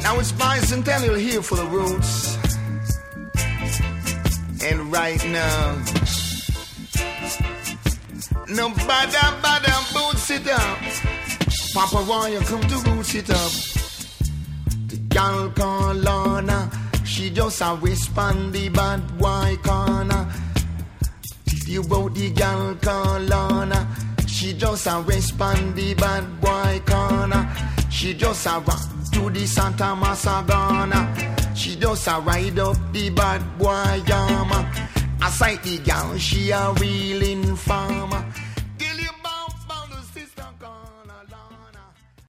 Now it's bicentennial here for the roots. And right now, no bada boots it up. Papa Royal come to roots it up. The gal call Lorna, she just a respond the bad boy corner. You about the gal call Lorna, she just a respond the bad boy corner. She just a rock to the Santa Masagana. She just a ride up the bad boy yama. I sight the gal, she a real informer.